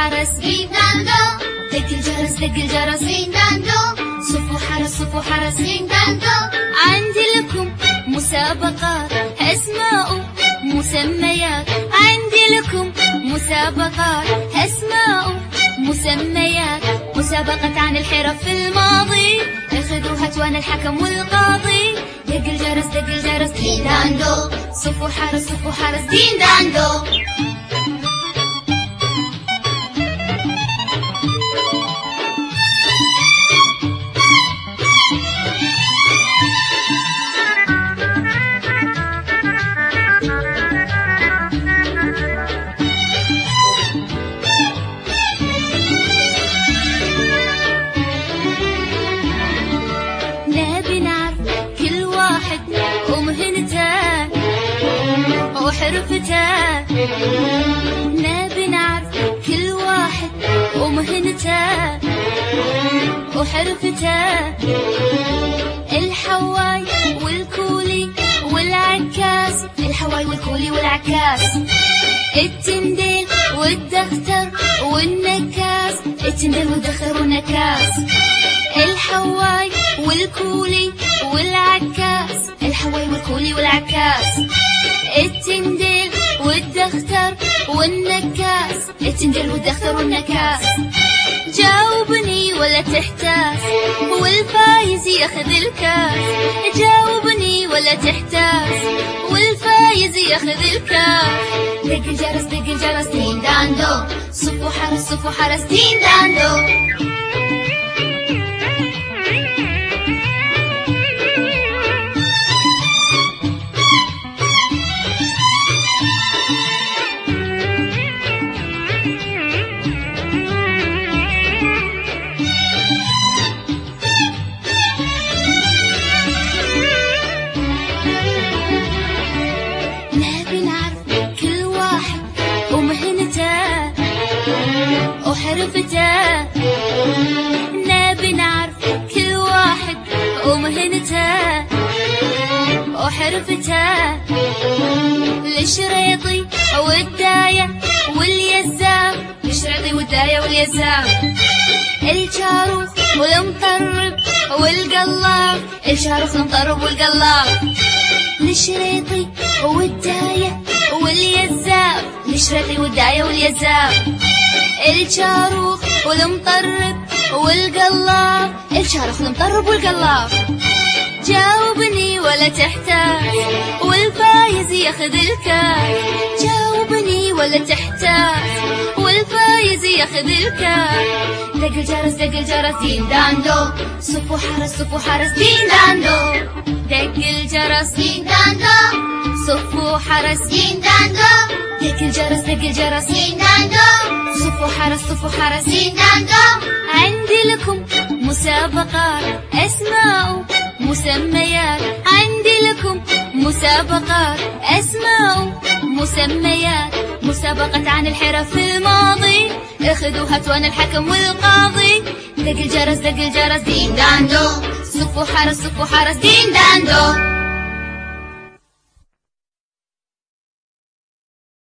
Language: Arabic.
حرس دين داندو، دق الجرس دق الجرس دين داندو، صفوا حرس صفوا حرس دين داندو. عندي لكم مسابقات أسماء مسميات، عندي لكم مسابقات أسماء مسميات، مسابقة عن الحرف في الماضي، اخذوا هتوان الحكم والقاضي. دق الجرس دق الجرس دين داندو، صفوا حرس صفوا حرس دين داندو. وحرفته، نبي نعرف كل واحد ومهنته وحرفته. الحواي والكولي والعكاس، الحواي والكولي والعكاس. التنديل والدختر والنكاس، التنديل والدختر والنكاس. الحواي والكولي والعكاس، الحواي والكولي والعكاس. التنديل والدختر والنكاس، التنديل والدختر والنكاس. جاوبني ولا تحتاس، والفايز ياخذ الكاس. جاوبني ولا تحتاس، والفايز ياخذ الكاس. دق الجرس دق الجرس دين داندو، صفوا حرس صفوا حرس دين داندو. وحرفته، نبي نعرف كل واحد ومهنته وحرفته. الشريطي والداية واليزام، الشريطي والداية واليزام. الشاروخ والمطرب والقلاب، الشاروخ المطرب والقلاب. الشريطي والداية واليزام، الشريطي والداية واليزام. الشاروخ والمطرب والقلاب، الشاروخ المطرب والقلاب. جاوبني ولا تحتاس، والفايز ياخذ الكاس. جاوبني ولا تحتاس، والفايز ياخذ الكاس. دق الجرس دق الجرس دين داندو، صفوا حرس صفوا حرس دين داندو. دق الجرس دين داندو، صفوا حرس دين داندو. دق الجرس دق الجرس دين داندو، صفوا حرس صفوا حرس دين داندو. عندي لكم مسابقات أسماء مسميات، عندي لكم مسابقات أسماء مسميات، مسابقة عن الحرف في الماضي، اخذوا هتوان الحكم والقاضي. دق الجرس دق الجرس دين داندو، صفوا حرس صفوا حرس دين داندو.